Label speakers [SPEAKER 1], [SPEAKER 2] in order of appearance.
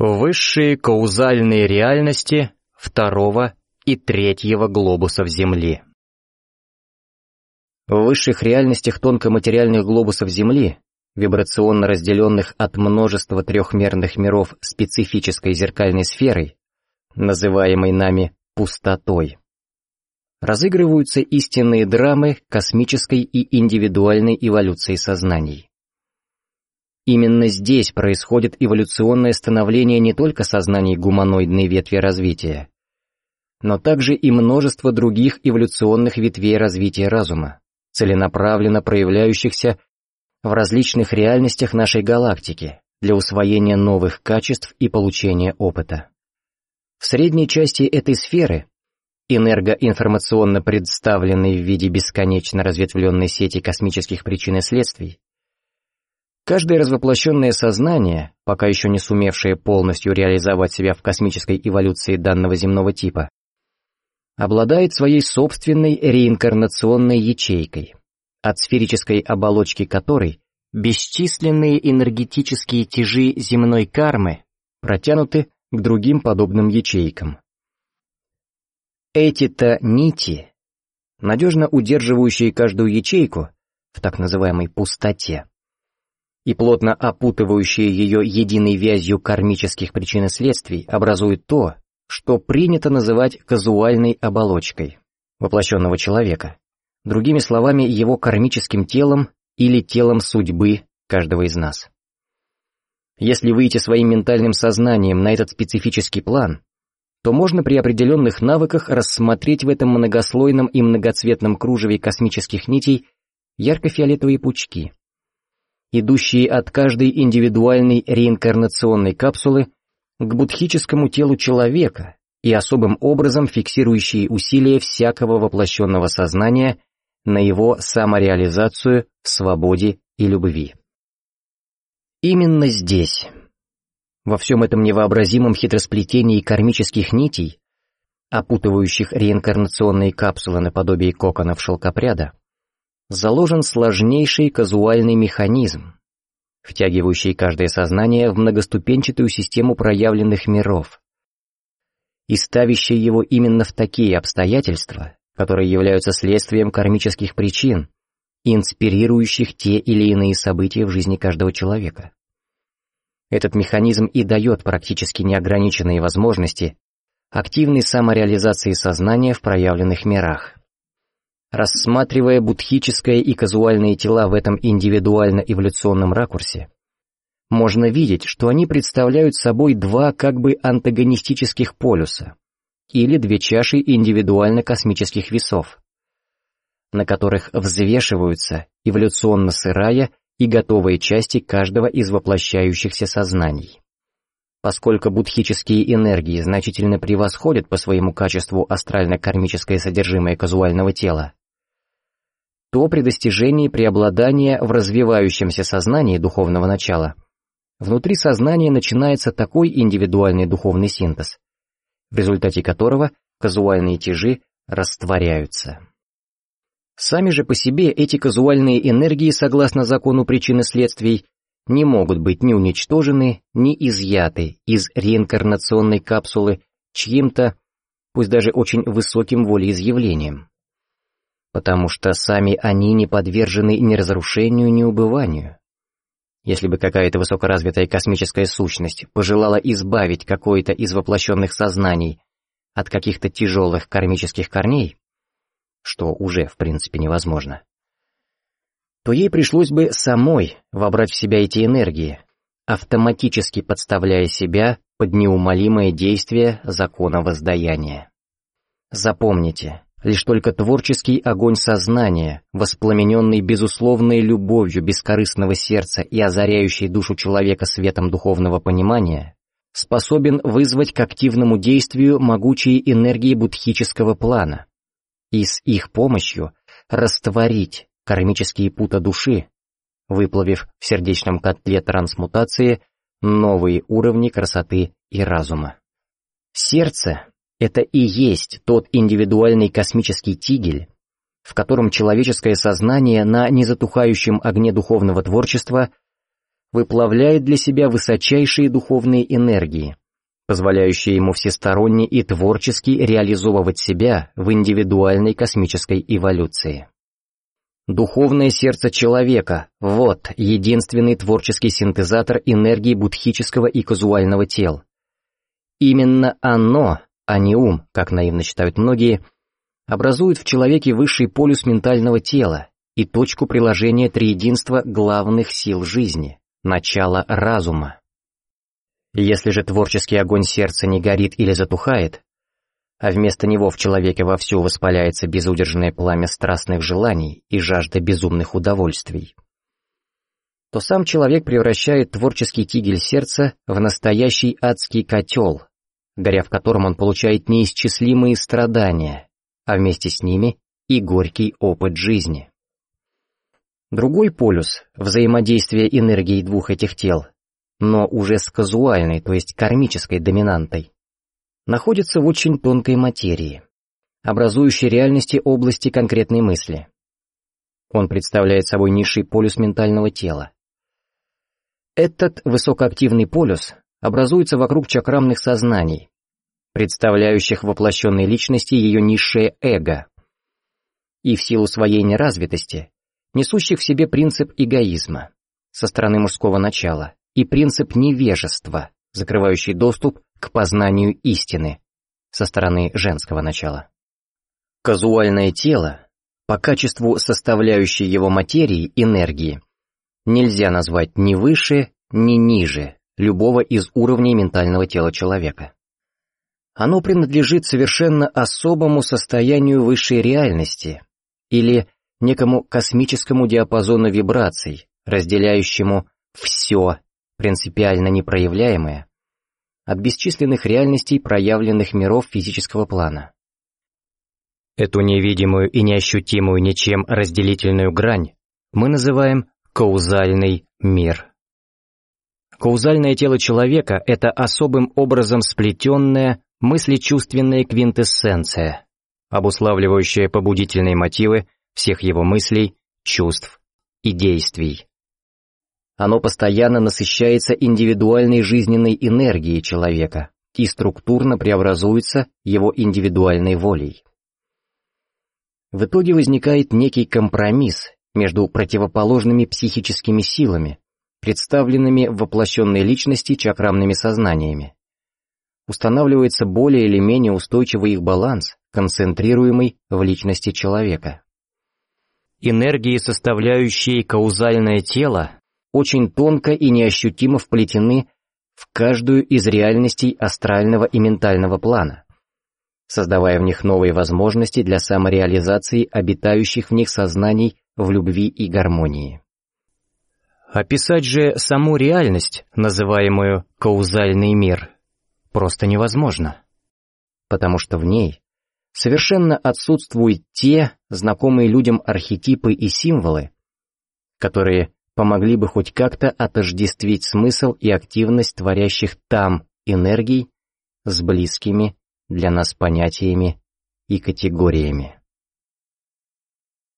[SPEAKER 1] Высшие каузальные реальности второго и третьего глобусов Земли. В высших реальностях тонкоматериальных глобусов Земли, вибрационно разделенных от множества трехмерных миров специфической зеркальной сферой, называемой нами пустотой, разыгрываются истинные драмы космической и индивидуальной эволюции сознаний. Именно здесь происходит эволюционное становление не только сознаний гуманоидной ветви развития, но также и множество других эволюционных ветвей развития разума, целенаправленно проявляющихся в различных реальностях нашей галактики для усвоения новых качеств и получения опыта. В средней части этой сферы, энергоинформационно представленной в виде бесконечно разветвленной сети космических причин и следствий, каждое развоплощенное сознание, пока еще не сумевшее полностью реализовать себя в космической эволюции данного земного типа, обладает своей собственной реинкарнационной ячейкой, от сферической оболочки которой бесчисленные энергетические тяжи земной кармы протянуты к другим подобным ячейкам. Эти-то нити, надежно удерживающие каждую ячейку в так называемой пустоте, и плотно опутывающие ее единой вязью кармических причин и следствий, образуют то, что принято называть казуальной оболочкой воплощенного человека, другими словами, его кармическим телом или телом судьбы каждого из нас. Если выйти своим ментальным сознанием на этот специфический план, то можно при определенных навыках рассмотреть в этом многослойном и многоцветном кружеве космических нитей ярко-фиолетовые пучки, идущие от каждой индивидуальной реинкарнационной капсулы к будхическому телу человека и особым образом фиксирующие усилия всякого воплощенного сознания на его самореализацию в свободе и любви. Именно здесь, во всем этом невообразимом хитросплетении кармических нитей, опутывающих реинкарнационные капсулы наподобие коконов шелкопряда, заложен сложнейший казуальный механизм, втягивающий каждое сознание в многоступенчатую систему проявленных миров и ставящий его именно в такие обстоятельства, которые являются следствием кармических причин, инспирирующих те или иные события в жизни каждого человека. Этот механизм и дает практически неограниченные возможности активной самореализации сознания в проявленных мирах. Рассматривая будхическое и казуальные тела в этом индивидуально-эволюционном ракурсе, можно видеть, что они представляют собой два как бы антагонистических полюса или две чаши индивидуально-космических весов, на которых взвешиваются эволюционно сырая и готовые части каждого из воплощающихся сознаний. Поскольку будхические энергии значительно превосходят по своему качеству астрально-кармическое содержимое казуального тела, то при достижении преобладания в развивающемся сознании духовного начала внутри сознания начинается такой индивидуальный духовный синтез, в результате которого казуальные тяжи растворяются. Сами же по себе эти казуальные энергии, согласно закону причин и следствий, не могут быть ни уничтожены, ни изъяты из реинкарнационной капсулы чьим-то, пусть даже очень высоким волеизъявлением, потому что сами они не подвержены ни разрушению, ни убыванию. Если бы какая-то высокоразвитая космическая сущность пожелала избавить какое-то из воплощенных сознаний от каких-то тяжелых кармических корней, что уже в принципе невозможно, то ей пришлось бы самой вобрать в себя эти энергии, автоматически подставляя себя под неумолимое действие закона воздаяния. Запомните, лишь только творческий огонь сознания, воспламененный безусловной любовью бескорыстного сердца и озаряющий душу человека светом духовного понимания, способен вызвать к активному действию могучие энергии будхического плана и с их помощью растворить кармические пута души, выплавив в сердечном котле трансмутации новые уровни красоты и разума. Сердце — это и есть тот индивидуальный космический тигель, в котором человеческое сознание на незатухающем огне духовного творчества выплавляет для себя высочайшие духовные энергии, позволяющие ему всесторонне и творчески реализовывать себя в индивидуальной космической эволюции. Духовное сердце человека – вот единственный творческий синтезатор энергии будхического и казуального тел. Именно оно, а не ум, как наивно считают многие, образует в человеке высший полюс ментального тела и точку приложения триединства главных сил жизни – начала разума. Если же творческий огонь сердца не горит или затухает, а вместо него в человеке вовсю воспаляется безудержное пламя страстных желаний и жажда безумных удовольствий, то сам человек превращает творческий тигель сердца в настоящий адский котел, горя в котором он получает неисчислимые страдания, а вместе с ними и горький опыт жизни. Другой полюс взаимодействия энергии двух этих тел, но уже с казуальной, то есть кармической доминантой, находится в очень тонкой материи, образующей реальности области конкретной мысли. Он представляет собой низший полюс ментального тела. Этот высокоактивный полюс образуется вокруг чакрамных сознаний, представляющих воплощенной личности ее низшее эго, и в силу своей неразвитости, несущих в себе принцип эгоизма со стороны мужского начала и принцип невежества, закрывающий доступ к познанию истины со стороны женского начала. Казуальное тело, по качеству составляющей его материи, энергии, нельзя назвать ни выше, ни ниже любого из уровней ментального тела человека. Оно принадлежит совершенно особому состоянию высшей реальности или некому космическому диапазону вибраций, разделяющему все принципиально непроявляемое от бесчисленных реальностей проявленных миров физического плана. Эту невидимую и неощутимую ничем разделительную грань мы называем каузальный мир. Каузальное тело человека — это особым образом сплетенная мыслечувственная квинтэссенция, обуславливающая побудительные мотивы всех его мыслей, чувств и действий. Оно постоянно насыщается индивидуальной жизненной энергией человека и структурно преобразуется его индивидуальной волей. В итоге возникает некий компромисс между противоположными психическими силами, представленными в воплощенной личности чакрамными сознаниями. Устанавливается более или менее устойчивый их баланс, концентрируемый в личности человека. Энергии, составляющие каузальное тело, очень тонко и неощутимо вплетены в каждую из реальностей астрального и ментального плана, создавая в них новые возможности для самореализации обитающих в них сознаний в любви и гармонии. Описать же саму реальность, называемую каузальный мир, просто невозможно, потому что в ней совершенно отсутствуют те знакомые людям архетипы и символы, которые помогли бы хоть как-то отождествить смысл и активность творящих там энергий с близкими для нас понятиями и категориями.